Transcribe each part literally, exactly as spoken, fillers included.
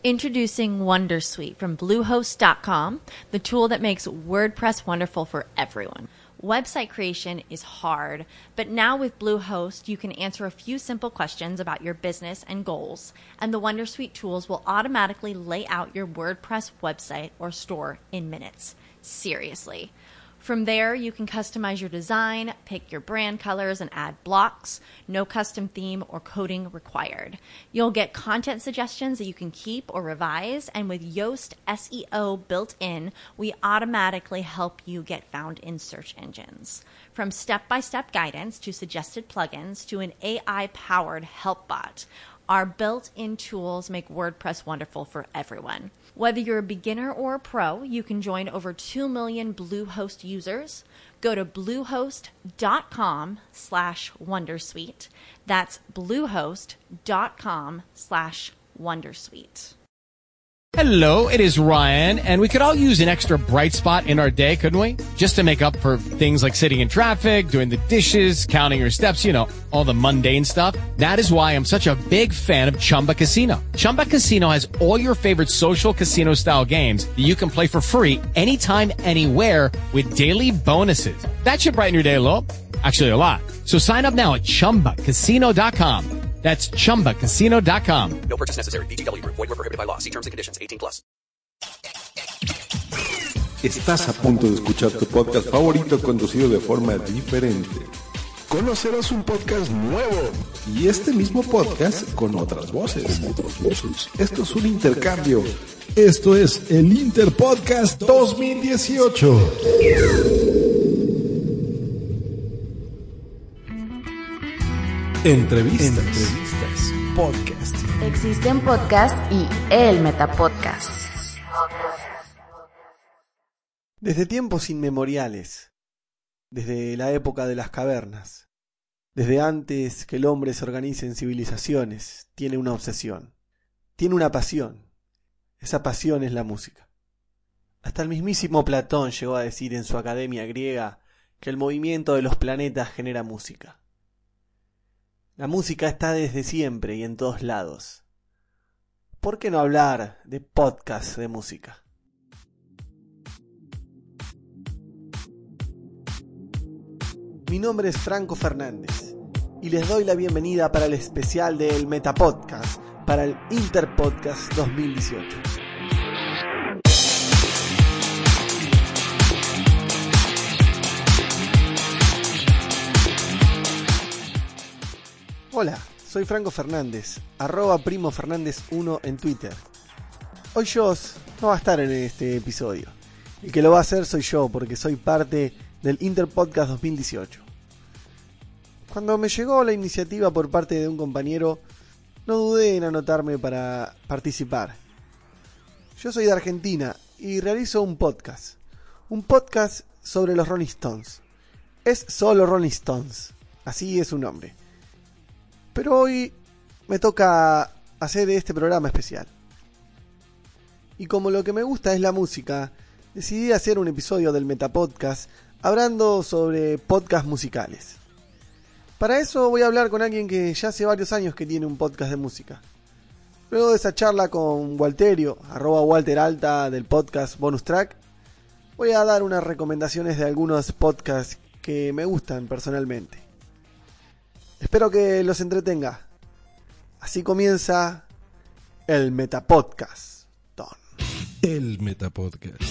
Introducing Wondersuite from Bluehost dot com, the tool that makes WordPress wonderful for everyone. Website creation is hard, but now with Bluehost, you can answer a few simple questions about your business and goals, and the Wondersuite tools will automatically lay out your WordPress website or store in minutes. Seriously. From there, you can customize your design, pick your brand colors, and add blocks. No custom theme or coding required. You'll get content suggestions that you can keep or revise, and with Yoast S E O built in, we automatically help you get found in search engines. From step-by-step guidance to suggested plugins to an A I-powered help bot, our built-in tools make WordPress wonderful for everyone. Whether you're a beginner or a pro, you can join over two million Bluehost users. Go to bluehost.com slash wondersuite. That's bluehost.com slash wondersuite. Hello, it is Ryan, and we could all use an extra bright spot in our day, couldn't we? Just to make up for things like sitting in traffic, doing the dishes, counting your steps, you know, all the mundane stuff. That is why I'm such a big fan of Chumba Casino. Chumba Casino has all your favorite social casino-style games that you can play for free anytime, anywhere with daily bonuses. That should brighten your day a little. Actually, a lot. So sign up now at chumba casino dot com. That's chumba casino dot com. No purchase necessary. V G W Group. Void where prohibited by law. See terms and conditions. eighteen plus. Estás a punto de escuchar tu podcast favorito conducido de forma diferente. Conocerás un podcast nuevo y este mismo podcast con otras voces. Esto es un intercambio. Esto es el Interpodcast dos mil dieciocho. Entrevistas, Entrevistas, podcast. Existen podcasts y el Metapodcast. Desde tiempos inmemoriales, desde la época de las cavernas, desde antes que el hombre se organice en civilizaciones, tiene una obsesión, tiene una pasión. Esa pasión es la música. Hasta el mismísimo Platón llegó a decir en su academia griega que el movimiento de los planetas genera música. La música está desde siempre y en todos lados. ¿Por qué no hablar de podcast de música? Mi nombre es Franco Fernández y les doy la bienvenida para el especial del Metapodcast para el Interpodcast dos mil dieciocho. Hola, soy Franco Fernández, arroba Primo Fernández uno en Twitter. Hoy Joss no va a estar en este episodio. El que lo va a hacer soy yo, porque soy parte del Interpodcast dos mil dieciocho. Cuando me llegó la iniciativa por parte de un compañero, no dudé en anotarme para participar. Yo soy de Argentina y realizo un podcast. Un podcast sobre los Rolling Stones. Es solo Rolling Stones, así es su nombre. Pero hoy me toca hacer este programa especial. Y como lo que me gusta es la música, decidí hacer un episodio del Metapodcast hablando sobre podcasts musicales. Para eso voy a hablar con alguien que ya hace varios años que tiene un podcast de música. Luego de esa charla con Walterio, arroba Walter Alta del podcast Bonus Track, voy a dar unas recomendaciones de algunos podcasts que me gustan personalmente. Espero que los entretenga. Así comienza el Metapodcast. El Metapodcast.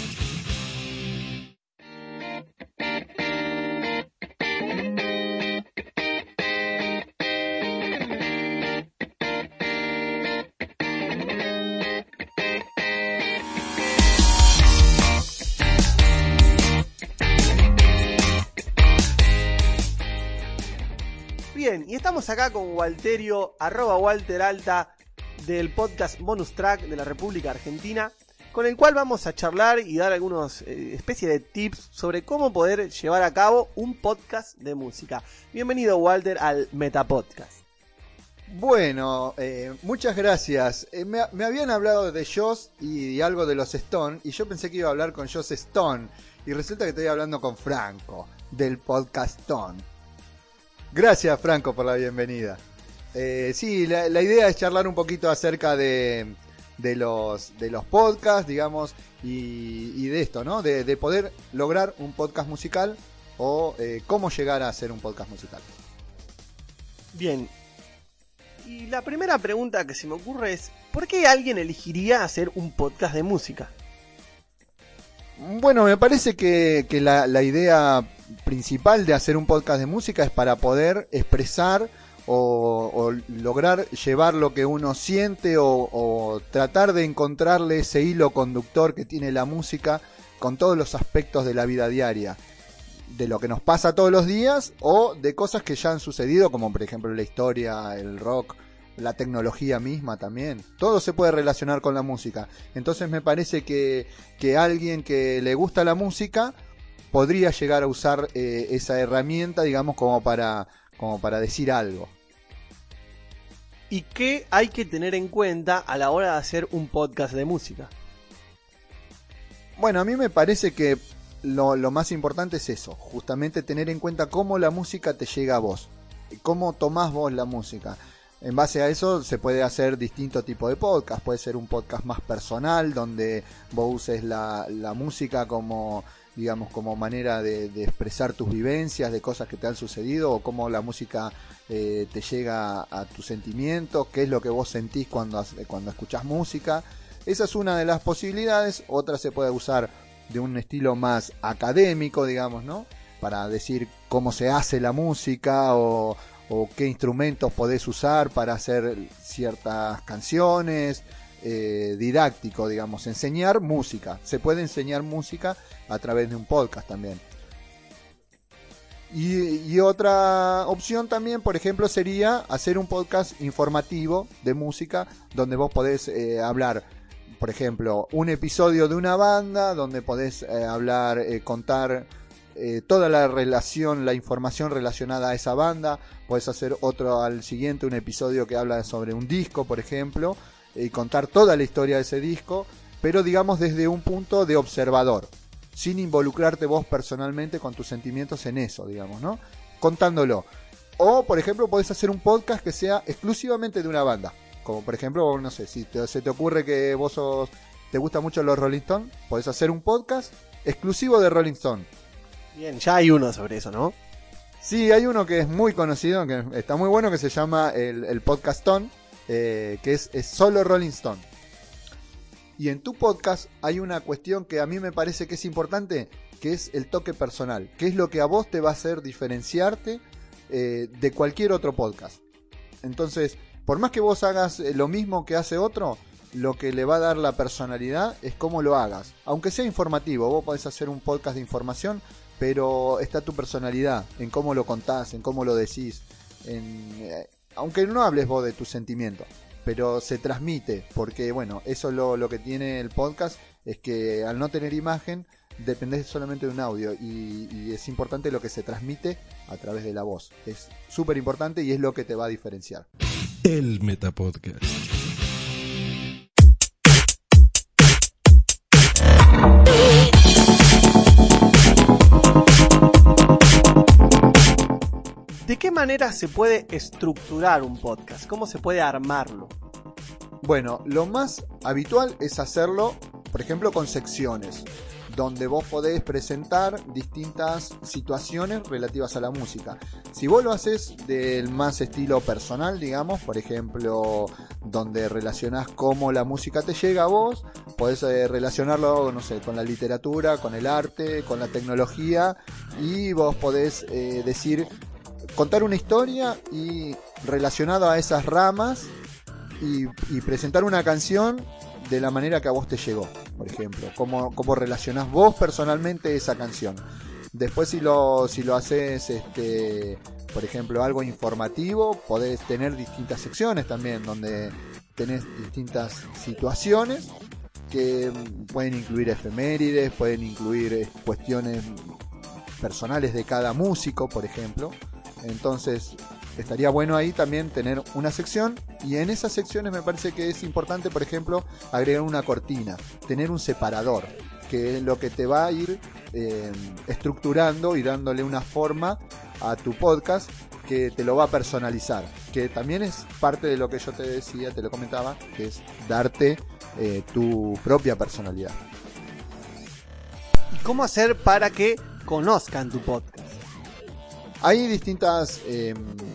Bien, y estamos acá con Walterio, arroba Walter Alta, del podcast Bonus Track de la República Argentina, con el cual vamos a charlar y dar algunos eh, especie de tips sobre cómo poder llevar a cabo un podcast de música. Bienvenido, Walter, al Metapodcast. Bueno, eh, muchas gracias. Eh, me, me habían hablado de Joss y, y algo de los Stone, y yo pensé que iba a hablar con Joss Stone, y resulta que estoy hablando con Franco, del podcast Stone. Gracias, Franco, por la bienvenida. Eh, sí, la, la idea es charlar un poquito acerca de, de los, de los podcasts, digamos, y, y de esto, ¿no? De, de poder lograr un podcast musical o eh, cómo llegar a hacer un podcast musical. Bien. Y la primera pregunta que se me ocurre es, ¿por qué alguien elegiría hacer un podcast de música? Bueno, me parece que, que la, la idea principal de hacer un podcast de música es para poder expresar o, o lograr llevar lo que uno siente o, o tratar de encontrarle ese hilo conductor que tiene la música con todos los aspectos de la vida diaria, de lo que nos pasa todos los días o de cosas que ya han sucedido, como por ejemplo la historia, el rock, la tecnología misma también. Todo se puede relacionar con la música. Entonces me parece que, que alguien que le gusta la música podría llegar a usar eh, esa herramienta, digamos, como para, como para decir algo. ¿Y qué hay que tener en cuenta a la hora de hacer un podcast de música? Bueno, a mí me parece que lo, lo más importante es eso, justamente tener en cuenta cómo la música te llega a vos, cómo tomás vos la música. En base a eso se puede hacer distinto tipo de podcast. Puede ser un podcast más personal, donde vos uses la, la música como, digamos, como manera de, de expresar tus vivencias, de cosas que te han sucedido, o cómo la música eh, te llega a, a tus sentimientos, qué es lo que vos sentís cuando, cuando escuchás música. Esa es una de las posibilidades. Otra se puede usar de un estilo más académico, digamos, ¿no? Para decir cómo se hace la música o... o qué instrumentos podés usar para hacer ciertas canciones, eh, didáctico, digamos, enseñar música. Se puede enseñar música a través de un podcast también. Y, y otra opción también, por ejemplo, sería hacer un podcast informativo de música, donde vos podés eh, hablar, por ejemplo, un episodio de una banda, donde podés eh, hablar, eh, contar... Eh, toda la relación, la información relacionada a esa banda. Puedes hacer otro al siguiente, un episodio que habla sobre un disco, por ejemplo, y eh, contar toda la historia de ese disco, pero digamos desde un punto de observador, sin involucrarte vos personalmente con tus sentimientos en eso, digamos, ¿no? Contándolo. O, por ejemplo, podés hacer un podcast que sea exclusivamente de una banda, como por ejemplo, no sé, si te, se te ocurre que vos sos, te gustan mucho los Rolling Stones, podés hacer un podcast exclusivo de Rolling Stone. Bien, ya hay uno sobre eso, ¿no? Sí, hay uno que es muy conocido, que está muy bueno, que se llama el, el Podcastón, eh, que es, es solo Rolling Stone. Y en tu podcast hay una cuestión que a mí me parece que es importante, que es el toque personal, que es lo que a vos te va a hacer diferenciarte eh, de cualquier otro podcast. Entonces, por más que vos hagas lo mismo que hace otro, lo que le va a dar la personalidad es cómo lo hagas. Aunque sea informativo, vos podés hacer un podcast de información, pero está tu personalidad, en cómo lo contás, en cómo lo decís, en, eh, aunque no hables vos de tus sentimientos, pero se transmite, porque bueno, eso es lo, lo que tiene el podcast, es que al no tener imagen, dependés solamente de un audio, y, y es importante lo que se transmite a través de la voz, es súper importante y es lo que te va a diferenciar. El Metapodcast. ¿De qué manera se puede estructurar un podcast? ¿Cómo se puede armarlo? Bueno, lo más habitual es hacerlo, por ejemplo, con secciones, donde vos podés presentar distintas situaciones relativas a la música. Si vos lo haces del más estilo personal, digamos, por ejemplo, donde relacionás cómo la música te llega a vos, podés eh, relacionarlo, no sé, con la literatura, con el arte, con la tecnología, y vos podés eh, decir... contar una historia y relacionado a esas ramas y, y presentar una canción de la manera que a vos te llegó, por ejemplo, cómo, cómo relacionás vos personalmente esa canción. Después si lo, si lo haces, este, por ejemplo, algo informativo, podés tener distintas secciones también, donde tenés distintas situaciones que pueden incluir efemérides, pueden incluir eh, cuestiones personales de cada músico, por ejemplo. Entonces estaría bueno ahí también tener una sección, y en esas secciones me parece que es importante, por ejemplo, agregar una cortina, tener un separador, que es lo que te va a ir eh, estructurando y dándole una forma a tu podcast que te lo va a personalizar, que también es parte de lo que yo te decía, te lo comentaba, que es darte eh, tu propia personalidad. ¿Y cómo hacer para que conozcan tu podcast? Hay distintas, eh,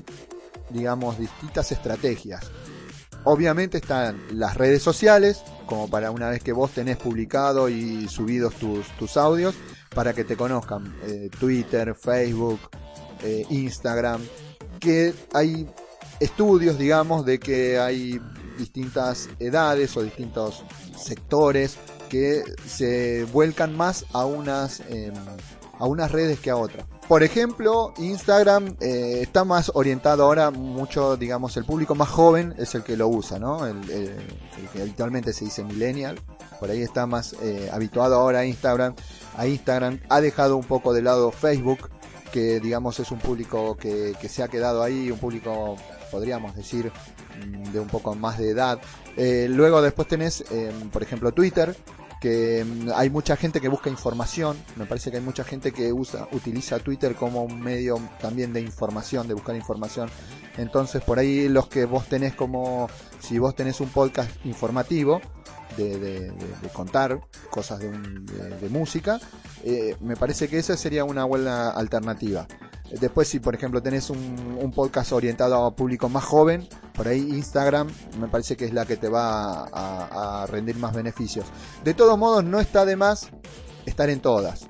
digamos, distintas estrategias. Obviamente están las redes sociales, como para una vez que vos tenés publicado y subidos tus, tus audios, para que te conozcan. Eh, Twitter, Facebook, eh, Instagram, que hay estudios, digamos, de que hay distintas edades o distintos sectores que se vuelcan más a unas, eh, a unas redes que a otras. Por ejemplo, Instagram eh, está más orientado ahora mucho, digamos, el público más joven es el que lo usa, ¿no? El, el, el que habitualmente se dice millennial, por ahí está más eh, habituado ahora a Instagram. A Instagram ha dejado un poco de lado Facebook, que digamos es un público que, que se ha quedado ahí, un público, podríamos decir, de un poco más de edad. Eh, luego después tenés, eh, por ejemplo, Twitter, que hay mucha gente que busca información. Me parece que hay mucha gente que usa, utiliza Twitter como un medio también de información, de buscar información. Entonces por ahí los que vos tenés como, si vos tenés un podcast informativo de, de, de, de contar cosas de, un, de, de música, eh, me parece que esa sería una buena alternativa. Después, si por ejemplo tenés un, un podcast orientado a público más joven, por ahí Instagram me parece que es la que te va a, a, a rendir más beneficios. De todos modos, no está de más estar en todas,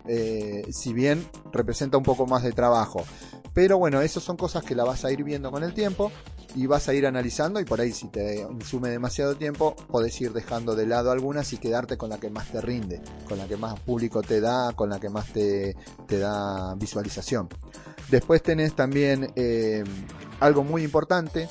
eh, si bien representa un poco más de trabajo. Pero bueno, esas son cosas que la vas a ir viendo con el tiempo y vas a ir analizando, y por ahí si te insume demasiado tiempo podés ir dejando de lado algunas y quedarte con la que más te rinde, con la que más público te da, con la que más te, te da visualización. Después tenés también eh, algo muy importante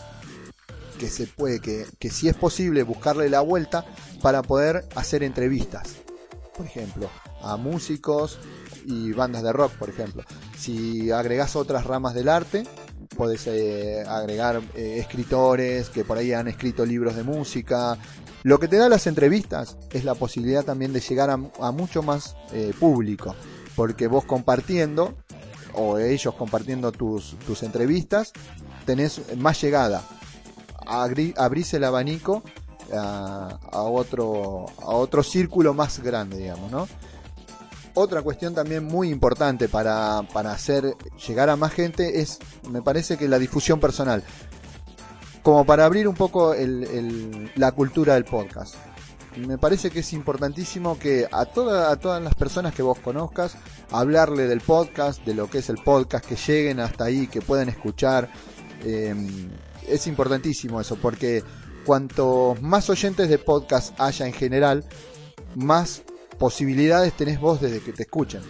que se puede, que, que si es posible buscarle la vuelta para poder hacer entrevistas, por ejemplo, a músicos y bandas de rock, por ejemplo. Si agregás otras ramas del arte, podés eh, agregar eh, escritores que por ahí han escrito libros de música. Lo que te da las entrevistas es la posibilidad también de llegar a, a mucho más eh, público, porque vos compartiendo, o ellos compartiendo tus, tus entrevistas, tenés más llegada. Abrí, abrís el abanico a, a, otro, a otro círculo más grande, digamos, ¿no? Otra cuestión también muy importante para, para hacer llegar a más gente es, me parece que la difusión personal, como para abrir un poco el, el, la cultura del podcast. Me parece que es importantísimo que a, toda, a todas las personas que vos conozcas, hablarle del podcast, de lo que es el podcast, que lleguen hasta ahí, que puedan escuchar. Eh, es importantísimo eso, porque cuanto más oyentes de podcast haya en general, más posibilidades tenés vos desde que te escuchen,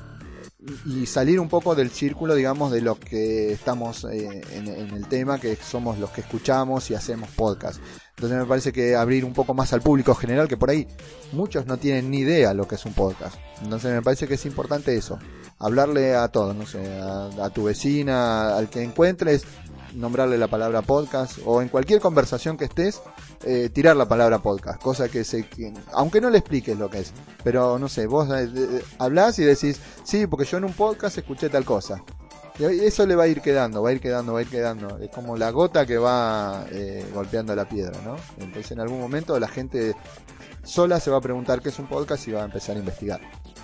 y salir un poco del círculo, digamos, de los que estamos eh, en, en el tema, que somos los que escuchamos y hacemos podcast. Entonces me parece que abrir un poco más al público general, que por ahí muchos no tienen ni idea lo que es un podcast. Entonces me parece que es importante eso, hablarle a todos, no sé, a, a tu vecina, al que encuentres, nombrarle la palabra podcast, o en cualquier conversación que estés, eh, tirar la palabra podcast, cosa que se, que, aunque no le expliques lo que es, pero no sé, vos eh, eh, hablás y decís, sí, porque yo en un podcast escuché tal cosa, y eso le va a ir quedando, va a ir quedando, va a ir quedando, es como la gota que va eh, golpeando la piedra, ¿no? Entonces en algún momento la gente sola se va a preguntar qué es un podcast y va a empezar a investigar.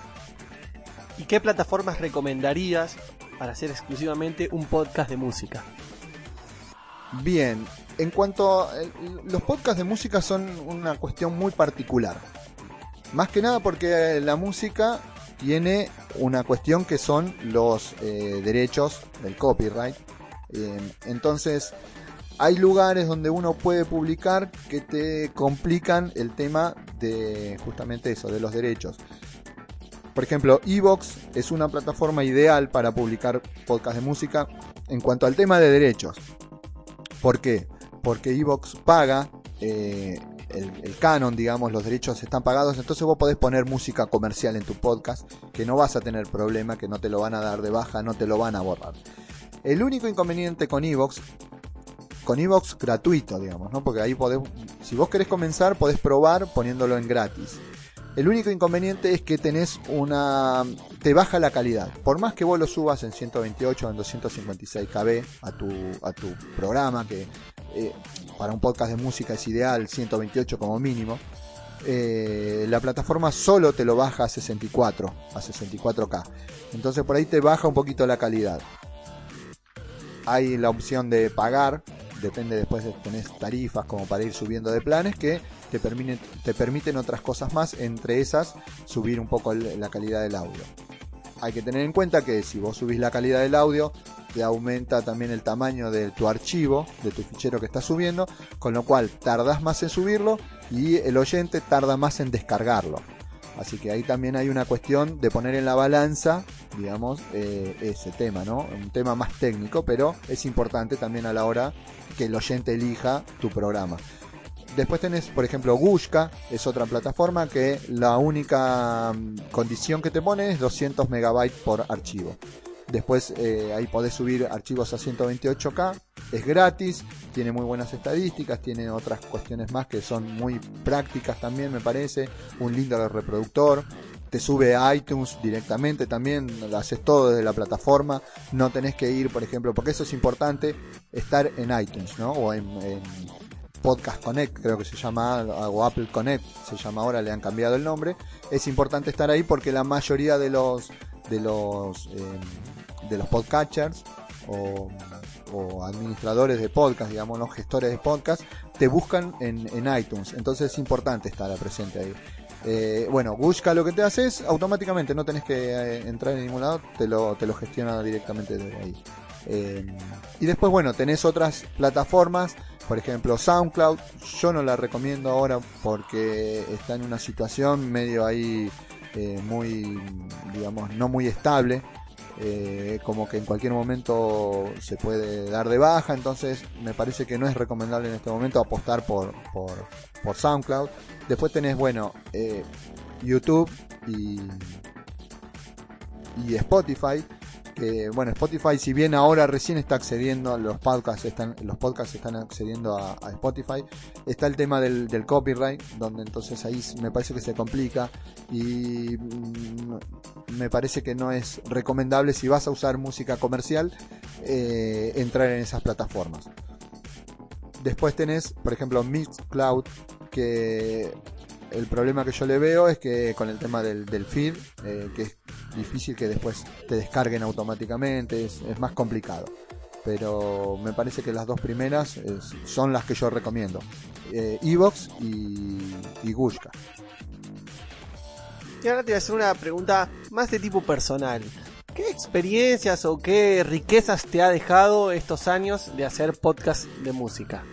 ¿Y qué plataformas recomendarías para hacer exclusivamente un podcast de música? Bien, en cuanto a, eh, los podcasts de música son una cuestión muy particular. Más que nada porque la música tiene una cuestión que son los eh, derechos del copyright. Eh, entonces, hay lugares donde uno puede publicar que te complican el tema de justamente eso, de los derechos. Por ejemplo, iVoox es una plataforma ideal para publicar podcasts de música en cuanto al tema de derechos. ¿Por qué? Porque iVoox paga eh, el, el canon, digamos, los derechos están pagados, entonces vos podés poner música comercial en tu podcast, que no vas a tener problema, que no te lo van a dar de baja, no te lo van a borrar. El único inconveniente con iVoox, con iVoox gratuito, digamos, ¿no? Porque ahí podés, si vos querés comenzar, podés probar poniéndolo en gratis. El único inconveniente es que tenés una... te baja la calidad. Por más que vos lo subas en ciento veintiocho o en doscientos cincuenta y seis kilobits a tu, a tu programa, que eh, para un podcast de música es ideal ciento veintiocho como mínimo. Eh, la plataforma solo te lo baja a sesenta y cuatro, a sesenta y cuatro K. Entonces por ahí te baja un poquito la calidad. Hay la opción de pagar, depende, después de tenés tarifas como para ir subiendo de planes que te permiten, te permiten otras cosas más, entre esas subir un poco el, la calidad del audio. Hay que tener en cuenta que si vos subís la calidad del audio, te aumenta también el tamaño de tu archivo, de tu fichero que estás subiendo, con lo cual tardás más en subirlo y el oyente tarda más en descargarlo. Así que ahí también hay una cuestión de poner en la balanza, digamos, eh, ese tema, ¿no? Un tema más técnico, pero es importante también a la hora que el oyente elija tu programa. Después tenés, por ejemplo, Gushka, es otra plataforma que la única condición que te pone es doscientos megabytes por archivo. Después eh, ahí podés subir archivos a ciento veintiocho K, es gratis, tiene muy buenas estadísticas, tiene otras cuestiones más que son muy prácticas también, me parece, un lindo reproductor, te sube a iTunes directamente también, lo haces todo desde la plataforma, no tenés que ir, por ejemplo, porque eso es importante, estar en iTunes, ¿no? O en, en Podcast Connect, creo que se llama, o Apple Connect, se llama ahora, le han cambiado el nombre. Es importante estar ahí porque la mayoría de los de los eh, de los podcatchers o, o administradores de podcast, digamos, los gestores de podcast, te buscan en, en iTunes, entonces es importante estar presente ahí. Eh, bueno, Gushka lo que te hace es automáticamente, no tenés que eh, entrar en ningún lado, te lo, te lo gestiona directamente desde ahí. Eh, y después, bueno, tenés otras plataformas, por ejemplo SoundCloud. Yo no la recomiendo ahora porque está en una situación medio ahí eh, muy, digamos, no muy estable, eh, como que en cualquier momento se puede dar de baja, entonces me parece que no es recomendable en este momento apostar por, por, por SoundCloud. Después tenés, bueno, eh, YouTube y, y Spotify. Que bueno, Spotify, si bien ahora recién está accediendo, los podcasts están, los podcasts están accediendo a, a Spotify, está el tema del, del copyright, donde entonces ahí me parece que se complica y mm, me parece que no es recomendable, si vas a usar música comercial, eh, entrar en esas plataformas. Después tenés, por ejemplo, Mixcloud, que el problema que yo le veo es que con el tema del, del feed, eh, que es difícil que después te descarguen automáticamente, es, es más complicado. Pero me parece que las dos primeras es, son las que yo recomiendo. Eh, Evox y, y Gushka. Y ahora te voy a hacer una pregunta más de tipo personal. ¿Qué experiencias o qué riquezas te ha dejado estos años de hacer podcast de música?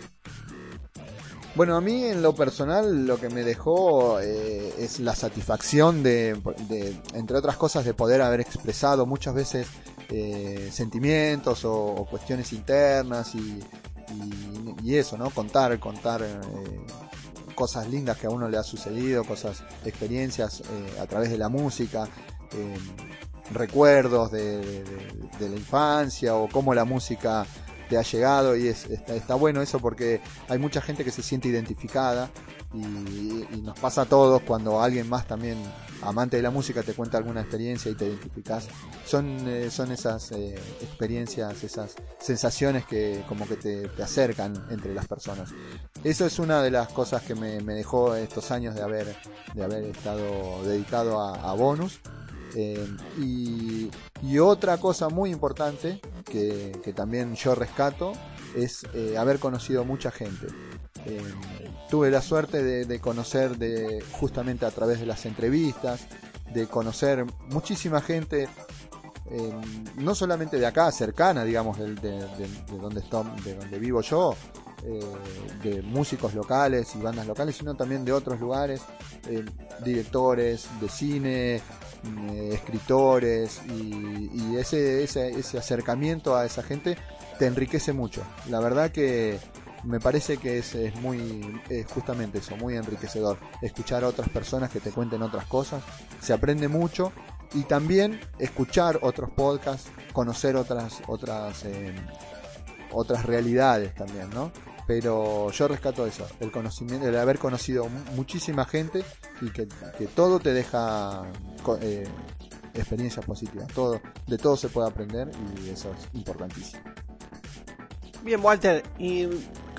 Bueno, a mí en lo personal lo que me dejó eh, es la satisfacción de, de, entre otras cosas, de poder haber expresado muchas veces eh, sentimientos o, o cuestiones internas y, y, y eso, ¿no? Contar, contar eh, cosas lindas que a uno le ha sucedido, cosas, experiencias eh, a través de la música, eh, recuerdos de, de, de la infancia o cómo la música te ha llegado, y es, está, está bueno eso porque hay mucha gente que se siente identificada y, y nos pasa a todos cuando alguien más también amante de la música te cuenta alguna experiencia y te identificás. Son, eh, son esas eh, experiencias, esas sensaciones que como que te, te acercan entre las personas. Eso es una de las cosas que me, me dejó estos años de haber, de haber estado dedicado a, a Bonus. Eh, y, y otra cosa muy importante que, que también yo rescato es eh, haber conocido mucha gente. Eh, tuve la suerte de, de conocer de, justamente a través de las entrevistas, de conocer muchísima gente, eh, no solamente de acá, cercana, digamos, de, de, de, de, donde, estoy, de donde vivo yo, eh, de músicos locales y bandas locales, sino también de otros lugares, eh, directores de cine, eh, escritores, y, y ese, ese, ese acercamiento a esa gente te enriquece mucho. La verdad que me parece que es, es muy, es justamente eso, muy enriquecedor, escuchar a otras personas que te cuenten otras cosas, se aprende mucho, y también escuchar otros podcasts, conocer otras, otras, eh, otras realidades también, ¿no? Pero yo rescato eso, el conocimiento, el haber conocido muchísima gente y que, que todo te deja eh, experiencias positivas, todo, de todo se puede aprender y eso es importantísimo. Bien, Walter, y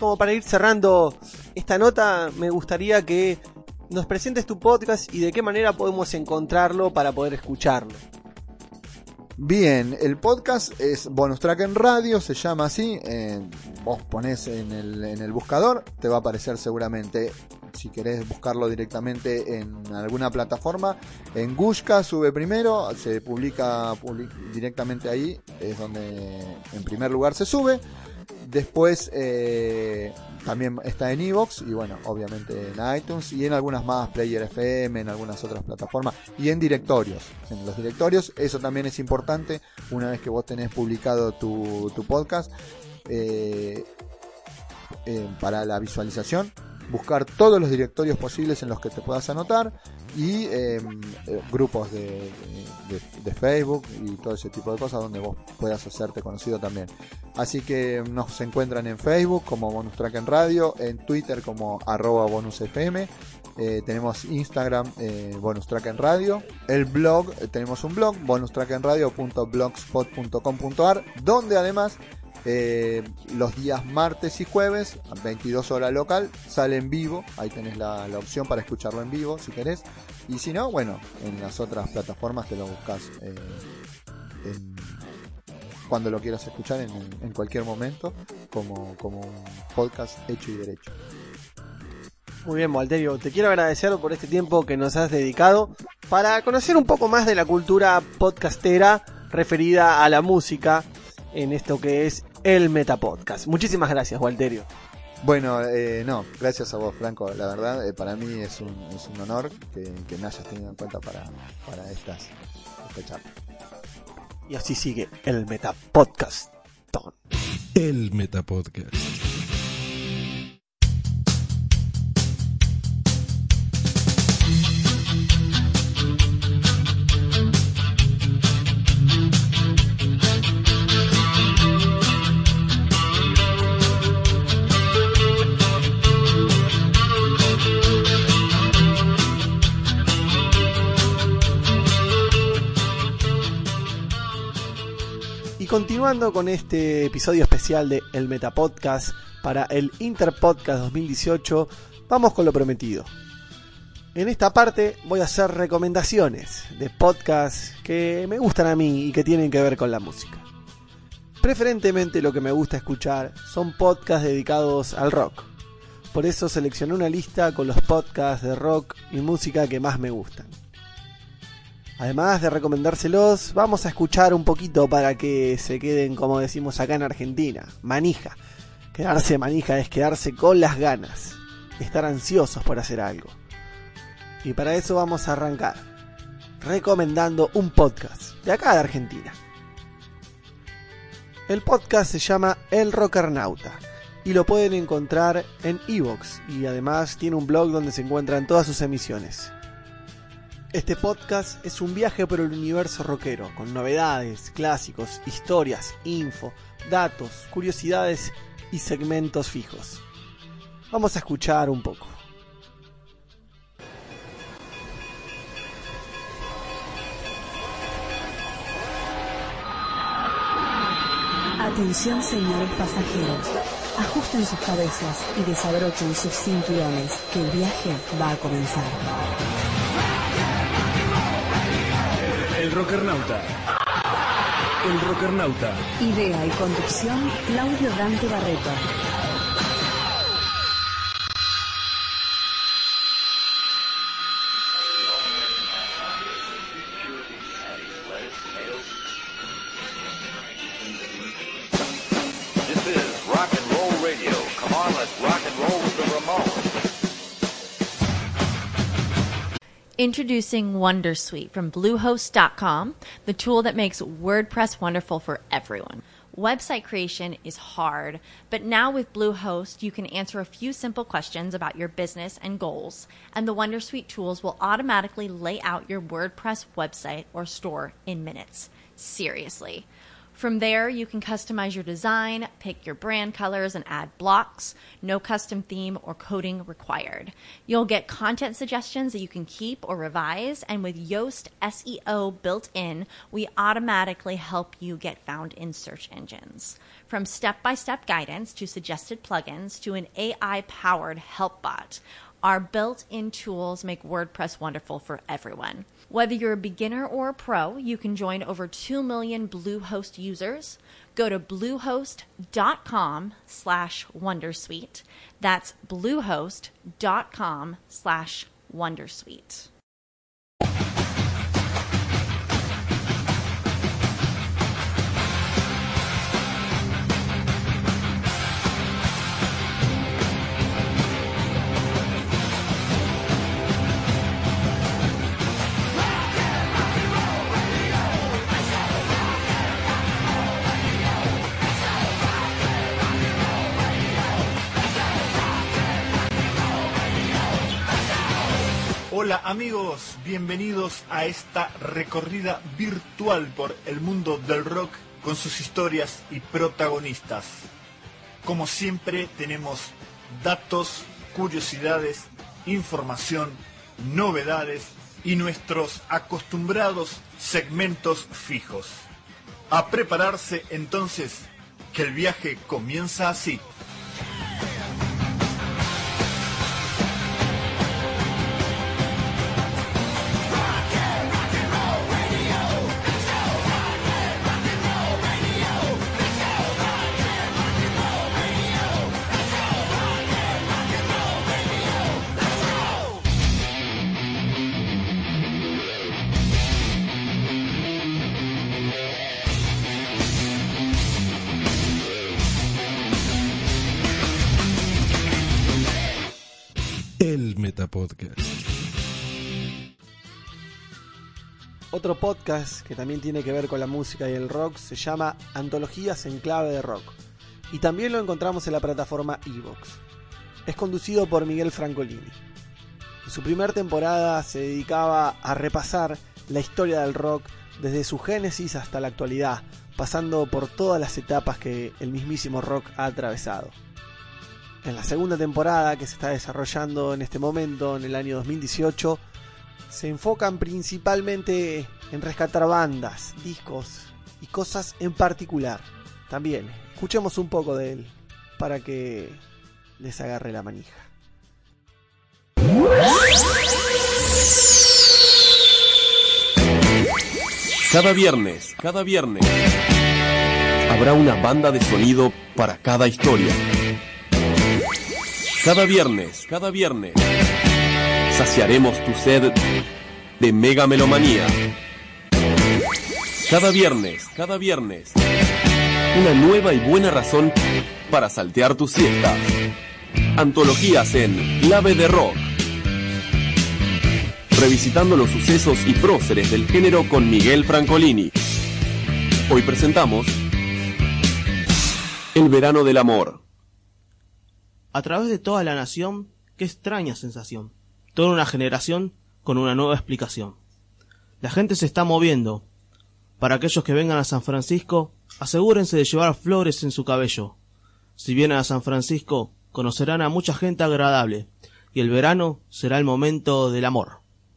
como para ir cerrando esta nota, me gustaría que nos presentes tu podcast y de qué manera podemos encontrarlo para poder escucharlo. Bien, el podcast es Bonus Track en Radio, se llama así. Eh, vos ponés en el, en el buscador, te va a aparecer seguramente. Si querés buscarlo directamente en alguna plataforma, en Gushka sube primero, se publica public, directamente ahí, es donde en primer lugar se sube. Después eh, también está en iVoox y bueno, obviamente en iTunes y en algunas más, Player F M, en algunas otras plataformas y en directorios. En los directorios, eso también es importante. Una vez que vos tenés publicado tu, tu podcast, eh, eh, para la visualización, buscar todos los directorios posibles en los que te puedas anotar y eh, eh, grupos de, de, de Facebook y todo ese tipo de cosas donde vos puedas hacerte conocido también. Así que nos encuentran en Facebook como Bonus Track en Radio, en Twitter como arroba bonusfm, eh, tenemos Instagram eh, Bonus Track en Radio, el blog, eh, tenemos un blog bonustrackenradio punto blogspot punto com punto a r, donde además Eh, los días martes y jueves a veintidós horas local sale en vivo. Ahí tenés la, la opción para escucharlo en vivo si querés, y si no, bueno, en las otras plataformas te lo buscas eh, en, cuando lo quieras escuchar en, en cualquier momento como, como un podcast hecho y derecho. Muy bien, Walterio, te quiero agradecer por este tiempo que nos has dedicado para conocer un poco más de la cultura podcastera referida a la música en esto que es el Metapodcast. Muchísimas gracias, Walterio. Bueno, eh, no, gracias a vos, Franco. La verdad, eh, para mí es un, es un honor que, que me hayas tenido en cuenta para, para estas, esta charla. Y así sigue el Metapodcast. El Metapodcast. Continuando con este episodio especial de El Metapodcast para el Interpodcast dos mil dieciocho, vamos con lo prometido. En esta parte voy a hacer recomendaciones de podcasts que me gustan a mí y que tienen que ver con la música. Preferentemente lo que me gusta escuchar son podcasts dedicados al rock. Por eso seleccioné una lista con los podcasts de rock y música que más me gustan. Además de recomendárselos, vamos a escuchar un poquito para que se queden, como decimos acá en Argentina, manija. Quedarse manija es quedarse con las ganas, estar ansiosos por hacer algo. Y para eso vamos a arrancar recomendando un podcast de acá de Argentina. El podcast se llama El Rockernauta y lo pueden encontrar en iVoox y además tiene un blog donde se encuentran todas sus emisiones. Este podcast es un viaje por el universo rockero, con novedades, clásicos, historias, info, datos, curiosidades y segmentos fijos. Vamos a escuchar un poco. Atención, señores pasajeros. Ajusten sus cabezas y desabrochen sus cinturones, que el viaje va a comenzar. El Rockernauta. El Rockernauta. Idea y conducción, Claudio Dante Barreto. This is rock and roll radio. Come on, let's rock and roll with the Ramones. Introducing Wondersuite from Bluehost dot com, the tool that makes WordPress wonderful for everyone. Website creation is hard, but now with Bluehost, you can answer a few simple questions about your business and goals, and the Wondersuite tools will automatically lay out your WordPress website or store in minutes. Seriously. From there, you can customize your design, pick your brand colors, and add blocks. No custom theme or coding required. You'll get content suggestions that you can keep or revise, and with Yoast S E O built in, we automatically help you get found in search engines. From step-by-step guidance to suggested plugins to an A I-powered help bot, our built-in tools make WordPress wonderful for everyone. Whether you're a beginner or a pro, you can join over two million Bluehost users. Go to bluehost.com slash wondersuite. That's bluehost.com slash wondersuite. Hola amigos, bienvenidos a esta recorrida virtual por el mundo del rock con sus historias y protagonistas. Como siempre tenemos datos, curiosidades, información, novedades y nuestros acostumbrados segmentos fijos. A prepararse entonces, que el viaje comienza así. El Metapodcast. Otro podcast que también tiene que ver con la música y el rock se llama Antologías en Clave de Rock, y también lo encontramos en la plataforma iVoox. Es conducido por Miguel Francolini. En su primera temporada se dedicaba a repasar la historia del rock desde su génesis hasta la actualidad, pasando por todas las etapas que el mismísimo rock ha atravesado. En la segunda temporada, que se está desarrollando en este momento, en el año dos mil dieciocho, se enfocan principalmente en rescatar bandas, discos y cosas en particular. También, escuchemos un poco de él para que les agarre la manija. Cada viernes, cada viernes, habrá una banda de sonido para cada historia. Cada viernes, cada viernes, saciaremos tu sed de mega melomanía. Cada viernes, cada viernes, una nueva y buena razón para saltear tus siestas. Antologías en Clave de Rock. Revisitando los sucesos y próceres del género con Miguel Francolini. Hoy presentamos El verano del amor. A través de toda la nación, qué extraña sensación. Toda una generación con una nueva explicación. La gente se está moviendo. Para aquellos que vengan a San Francisco, asegúrense de llevar flores en su cabello. Si vienen a San Francisco, conocerán a mucha gente agradable, y el verano será el momento del amor.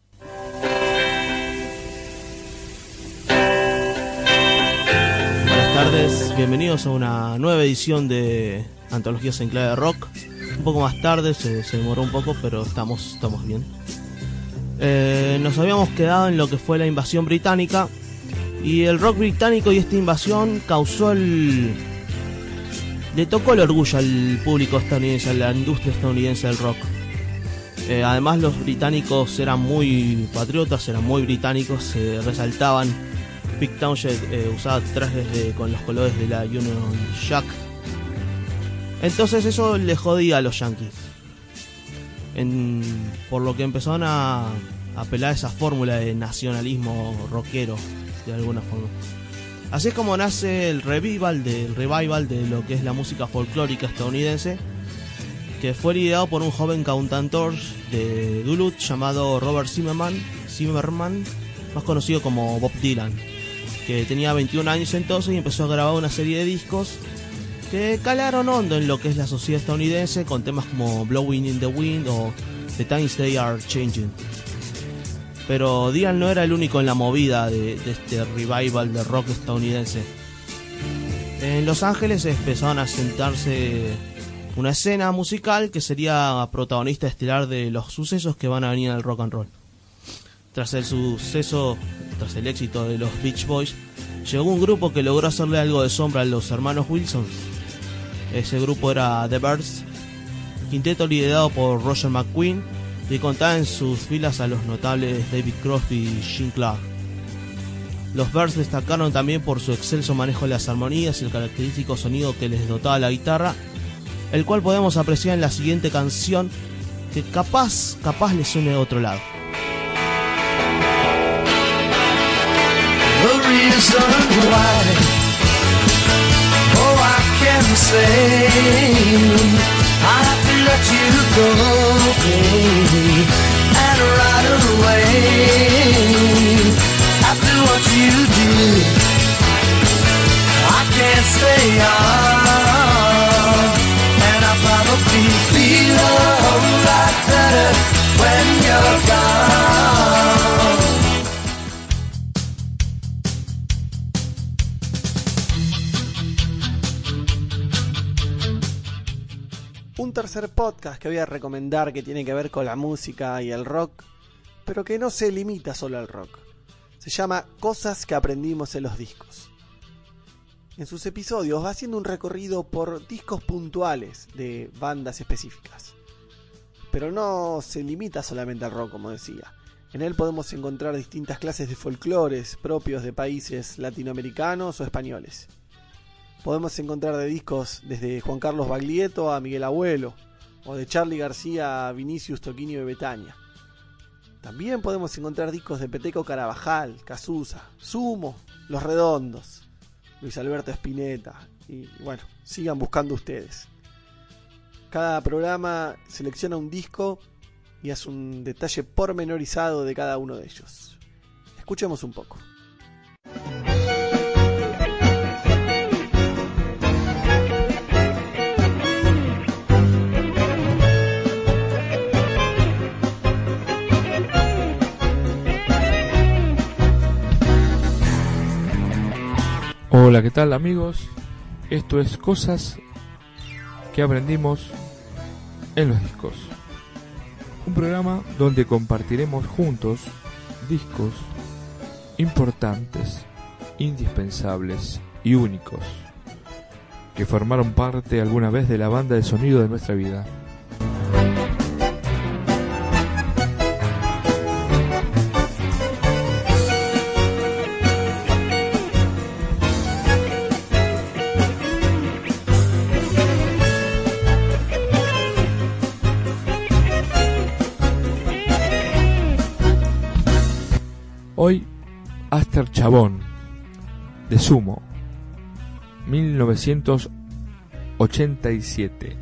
Buenas tardes, bienvenidos a una nueva edición de Antologías en Clave de Rock. Un poco más tarde, se, se demoró un poco, pero estamos, estamos bien. Eh, nos habíamos quedado en lo que fue la invasión británica, y el rock británico y esta invasión causó el... le tocó el orgullo al público estadounidense, a la industria estadounidense del rock. Eh, además los británicos eran muy patriotas, eran muy británicos, se resaltaban. Pete Townshend eh, usaba trajes de, con los colores de la Union Jack. Entonces eso le jodía a los yankees, en, por lo que empezaron a, a apelar a esa fórmula de nacionalismo rockero, de alguna forma. Así es como nace el revival, de, el revival de lo que es la música folclórica estadounidense, que fue liderado por un joven cantautor de Duluth llamado Robert Zimmerman, Zimmerman, más conocido como Bob Dylan. que tenía veintiún años entonces y empezó a grabar una serie de discos que calaron hondo en lo que es la sociedad estadounidense, con temas como Blowing in the Wind o The Times They Are Changing. Pero Dylan no era el único en la movida de, de este revival de rock estadounidense. En Los Ángeles empezaron a sentarse una escena musical que sería protagonista estelar de los sucesos que van a venir al rock and roll. Tras el suceso, tras el éxito de los Beach Boys, llegó un grupo que logró hacerle algo de sombra a los hermanos Wilson. Ese grupo era The Byrds, quinteto liderado por Roger McGuinn, y contaba en sus filas a los notables David Crosby y Gene Clark. Los Byrds destacaron también por su excelso manejo de las armonías y el característico sonido que les dotaba la guitarra, el cual podemos apreciar en la siguiente canción, que capaz, capaz les suene de otro lado. The reason why, oh I can say I have to let you go, baby, and right away, after what you did, I can't stay on, and I probably feel a whole lot better when you're gone. Un tercer podcast que voy a recomendar que tiene que ver con la música y el rock, pero que no se limita solo al rock. Se llama Cosas que aprendimos en los discos. En sus episodios va haciendo un recorrido por discos puntuales de bandas específicas. Pero no se limita solamente al rock, como decía. En él podemos encontrar distintas clases de folclores propios de países latinoamericanos o españoles. Podemos encontrar de discos desde Juan Carlos Baglietto a Miguel Abuelo, o de Charly García a Vinicius Toquinho de Betania. También podemos encontrar discos de Peteco Carabajal, Cazuza, Sumo, Los Redondos, Luis Alberto Spinetta, y bueno, sigan buscando ustedes. Cada programa selecciona un disco y hace un detalle pormenorizado de cada uno de ellos. Escuchemos un poco. Hola, ¿qué tal amigos? Esto es Cosas que aprendimos en los discos. Un programa donde compartiremos juntos discos importantes, indispensables y únicos que formaron parte alguna vez de la banda de sonido de nuestra vida. Hoy, Aster Chabón, de Sumo, mil novecientos ochenta y siete.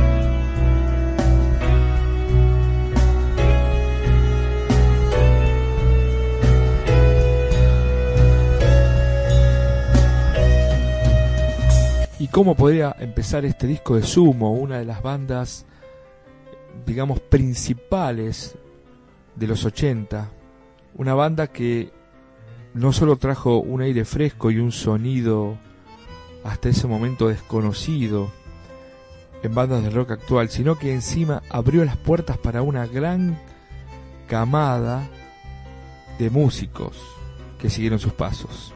¿Y cómo podría empezar este disco de Sumo, una de las bandas, digamos, principales de los ochenta? Una banda que no solo trajo un aire fresco y un sonido hasta ese momento desconocido en bandas de rock actual, sino que encima abrió las puertas para una gran camada de músicos que siguieron sus pasos.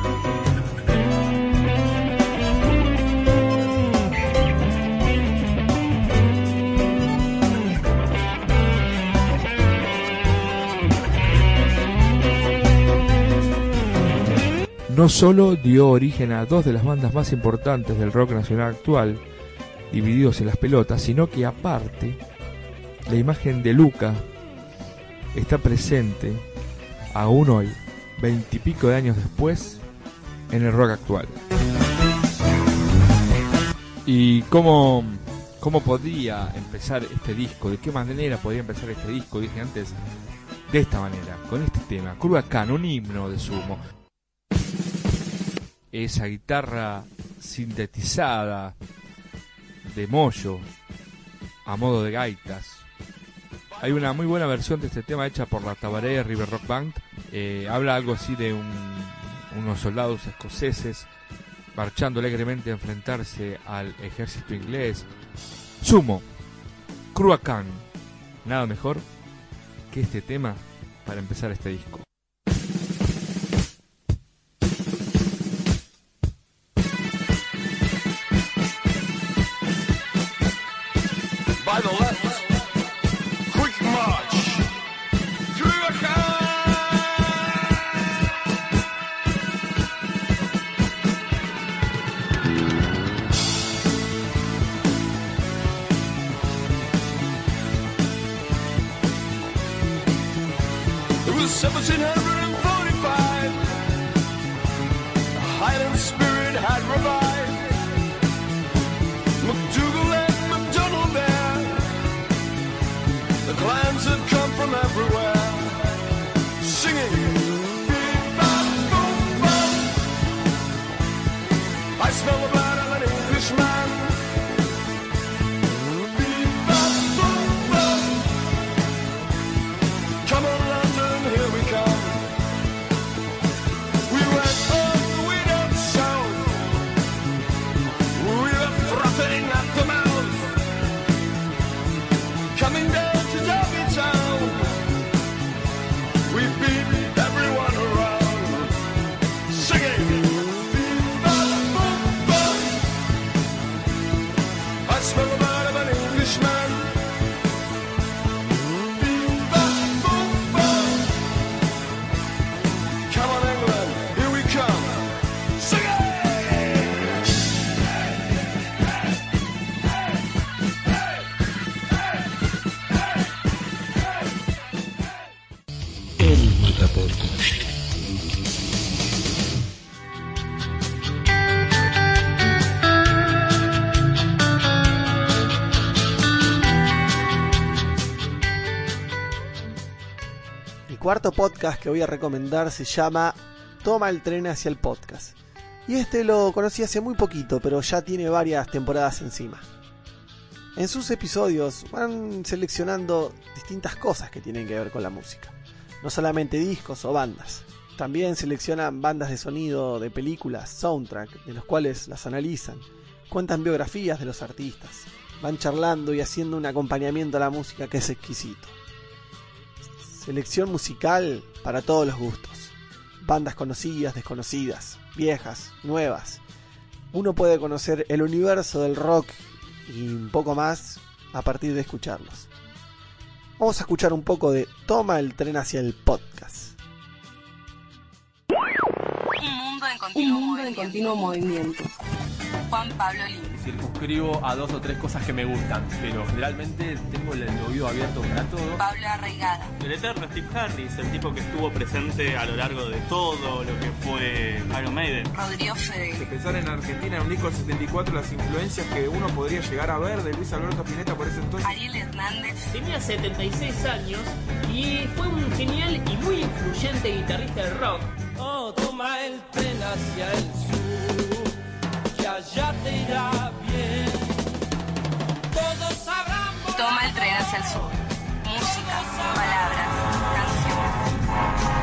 No solo dio origen a dos de las bandas más importantes del rock nacional actual, divididos en las pelotas, sino que aparte, la imagen de Luca está presente aún hoy, veintipico de años después, en el rock actual. ¿Y cómo, cómo podría empezar este disco? ¿De qué manera podría empezar este disco? Dije antes, de esta manera, con este tema, Curva Can, un himno de Sumo. esa guitarra sintetizada de Moyo a modo de gaitas. Hay una muy buena versión de este tema hecha por la Tabaré River Rock Band. Eh, habla algo así de un, unos soldados escoceses marchando alegremente a enfrentarse al ejército inglés. Sumo, Cruacán. Nada mejor que este tema para empezar este disco. By the left, quick march. It was seventeen forty-five. The Highland spirit had revived. MacDougall and MacDonald there. The clans had come from everywhere, singing. Beep-bop-boom-bop. I smell the blood of an Englishman. Beep-bop-boom-bop. Come on, London, here we come. We went up, we went south. We were frothing at the mouth. Coming down to Derby Town. We beat everyone around, singing. Beep-bop-boom-bop. I smell the blood of an Englishman. Beep-bop-boom-bop. Come on, England, here we come. Sing it! El Metapodcast. El cuarto podcast que voy a recomendar se llama Toma el tren hacia el podcast. Y este lo conocí hace muy poquito, pero ya tiene varias temporadas encima. En sus episodios van seleccionando distintas cosas que tienen que ver con la música. No solamente discos o bandas. También seleccionan bandas de sonido, de películas, soundtrack, de los cuales las analizan. Cuentan biografías de los artistas. Van charlando y haciendo un acompañamiento a la música que es exquisito. Selección musical para todos los gustos. Bandas conocidas, desconocidas, viejas, nuevas. Uno puede conocer el universo del rock y un poco más a partir de escucharlos. Vamos a escuchar un poco de Toma el tren hacia el podcast. Un mundo en continuo, Un mundo movimiento. En continuo movimiento. Juan Pablo Lin. Circunscribo a dos o tres cosas que me gustan, pero generalmente tengo el oído abierto para todo. Pablo Arraigada. El eterno Steve Harris, el tipo que estuvo presente a lo largo de todo lo que fue Iron Maiden. Rodrigo Fede. De pensar en Argentina en un disco del setenta y cuatro, las influencias que uno podría llegar a ver de Luis Alberto Spinetta por ese entonces. Ariel Hernández. Tenía setenta y seis años y fue un genial y muy influyente guitarrista de rock. Oh, toma el tren hacia el sur, que allá te irá bien. Todos sabrán. Toma el tren hacia el sur. Música, palabras, canciones.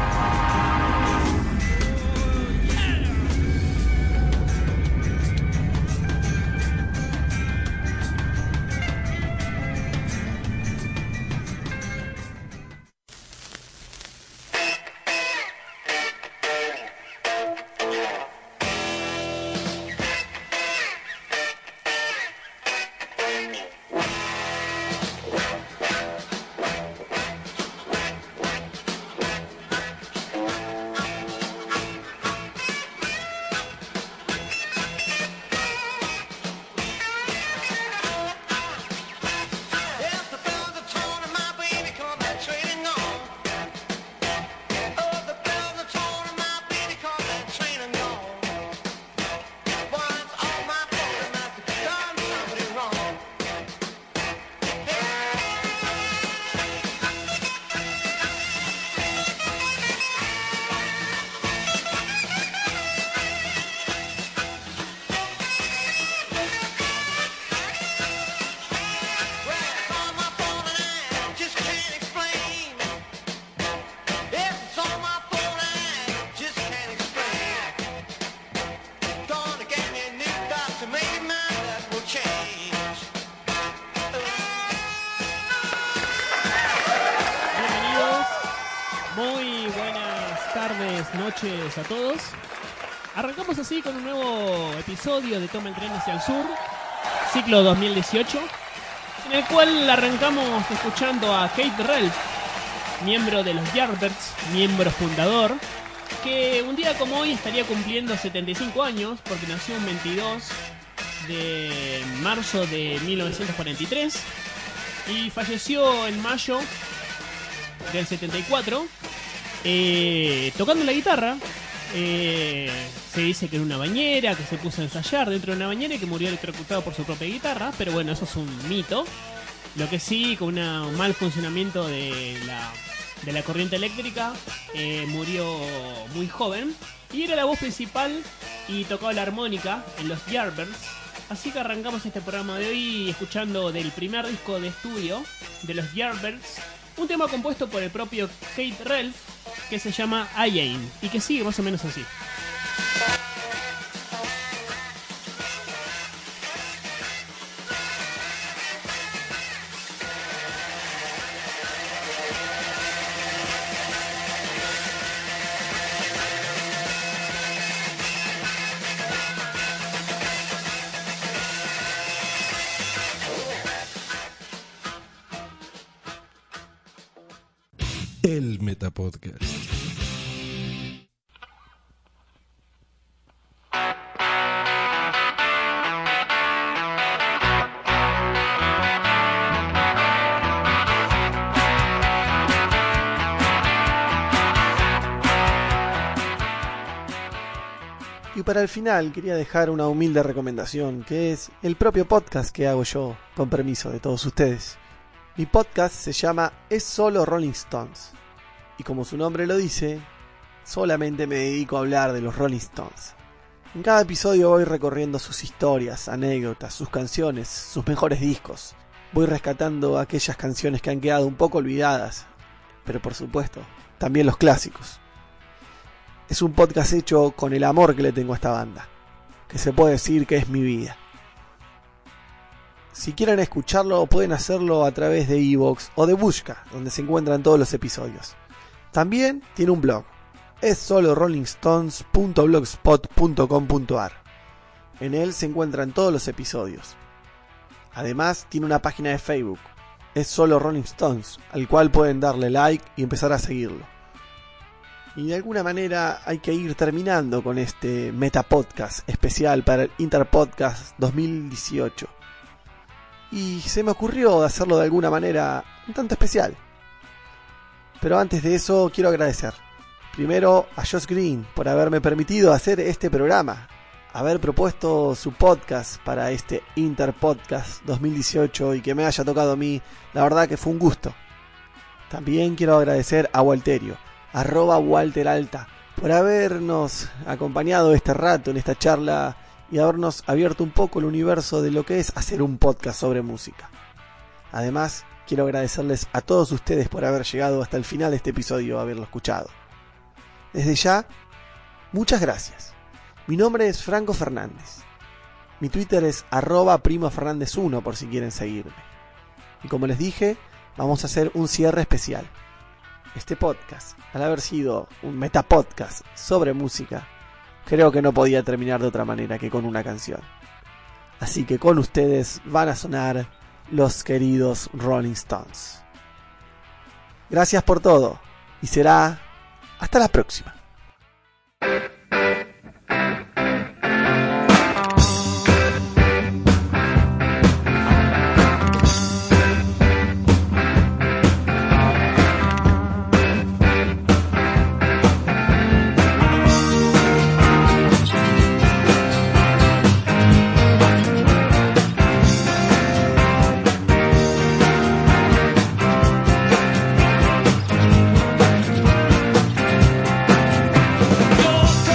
tardes, noches a todos. Arrancamos así con un nuevo episodio de Toma el Tren hacia el Sur, ciclo dos mil dieciocho, en el cual arrancamos escuchando a Kate Relf, miembro de los Yardbirds, miembro fundador, que un día como hoy estaría cumpliendo setenta y cinco años, porque nació un veintidós de marzo de mil novecientos cuarenta y tres y falleció en mayo del setenta y cuatro, eh, tocando la guitarra. Eh, se dice que en una bañera, que se puso a ensayar dentro de una bañera y que murió electrocutado por su propia guitarra, pero bueno, eso es un mito. Lo que sí, con una, un mal funcionamiento de la, de la corriente eléctrica, eh, murió muy joven y era la voz principal y tocaba la armónica en los Yardbirds. Así que arrancamos este programa de hoy escuchando del primer disco de estudio de los Yardbirds un tema compuesto por el propio Kate Relf que se llama I Aim y que sigue más o menos así. El Metapodcast. Y para el final quería dejar una humilde recomendación, que es el propio podcast que hago yo, con permiso de todos ustedes. Mi podcast se llama Es Solo Rolling Stones, y como su nombre lo dice, solamente me dedico a hablar de los Rolling Stones. En cada episodio voy recorriendo sus historias, anécdotas, sus canciones, sus mejores discos. Voy rescatando aquellas canciones que han quedado un poco olvidadas, pero por supuesto, también los clásicos. Es un podcast hecho con el amor que le tengo a esta banda, que se puede decir que es mi vida. Si quieren escucharlo, pueden hacerlo a través de iVoox o de Bushka, donde se encuentran todos los episodios. También tiene un blog, es solo rolling stones punto blogspot punto com punto a r. En él se encuentran todos los episodios. Además, tiene una página de Facebook, es solo Rolling Stones, al cual pueden darle like y empezar a seguirlo. Y de alguna manera hay que ir terminando con este Metapodcast especial para el Interpodcast dos mil dieciocho. Y se me ocurrió hacerlo de alguna manera un tanto especial. Pero antes de eso quiero agradecer primero a Josh Green por haberme permitido hacer este programa, haber propuesto su podcast para este Interpodcast dos mil dieciocho y que me haya tocado a mí, la verdad que fue un gusto. También quiero agradecer a Walterio, arroba Walter Alta, por habernos acompañado este rato en esta charla y habernos abierto un poco el universo de lo que es hacer un podcast sobre música. Además, quiero agradecerles a todos ustedes por haber llegado hasta el final de este episodio, haberlo escuchado. Desde ya, muchas gracias. Mi nombre es Franco Fernández. Mi Twitter es arroba primo fernández uno por si quieren seguirme. Y como les dije, vamos a hacer un cierre especial. Este podcast, al haber sido un metapodcast sobre música, creo que no podía terminar de otra manera que con una canción. Así que con ustedes van a sonar los queridos Rolling Stones. Gracias por todo y será hasta la próxima. Yo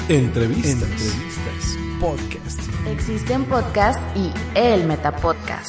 Entrevistas. Entrevistas. Podcast. Existen podcasts y el Metapodcast.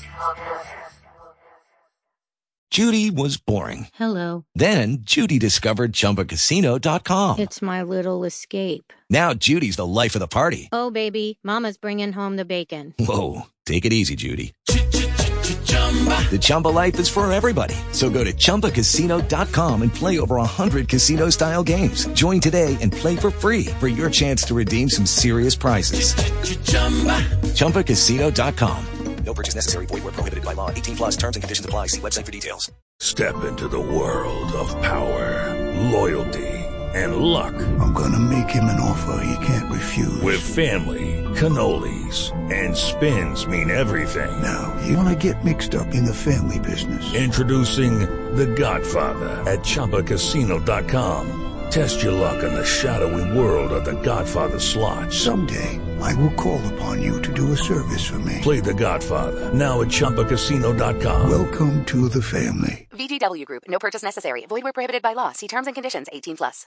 Judy was boring. Hello. Then Judy discovered Chumba Casino dot com. It's my little escape. Now Judy's the life of the party. Oh, baby, mama's bringing home the bacon. Whoa, take it easy, Judy. The Chumba life is for everybody. So go to Chumba Casino dot com and play over one hundred casino-style games. Join today and play for free for your chance to redeem some serious prizes. Chumba Casino dot com. No purchase necessary. Void where prohibited by law. eighteen plus terms and conditions apply. See website for details. Step into the world of power, loyalty, and luck. I'm gonna make him an offer he can't refuse. With family, cannolis, and spins mean everything. Now, you wanna get mixed up in the family business. Introducing The Godfather at Chumba Casino dot com. Test your luck in the shadowy world of The Godfather slot. Someday, I will call upon you to do a service for me. Play The Godfather, now at Chumba Casino dot com. Welcome to the family. V G W Group. No purchase necessary. Void where prohibited by law. See terms and conditions. eighteen plus.